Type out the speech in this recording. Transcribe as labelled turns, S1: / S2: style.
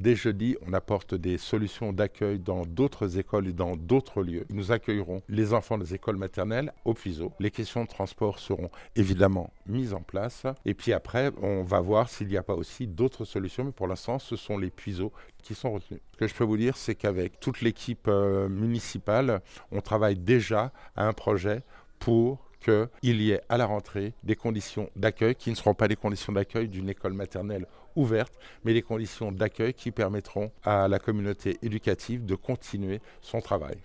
S1: dès jeudi, on apporte des solutions d'accueil dans d'autres écoles et dans d'autres lieux. Nous accueillerons les enfants des écoles maternelles au Puiseaux. Les questions de transport seront évidemment mises en place. Et puis après, on va voir s'il n'y a pas aussi d'autres solutions. Mais pour l'instant, ce sont les Puiseaux qui sont retenus. Ce que je peux vous dire, c'est qu'avec toute l'équipe municipale, on travaille déjà à un projet pour qu'il y ait à la rentrée des conditions d'accueil qui ne seront pas les conditions d'accueil d'une école maternelle ouverte, mais les conditions d'accueil qui permettront à la communauté éducative de continuer son travail.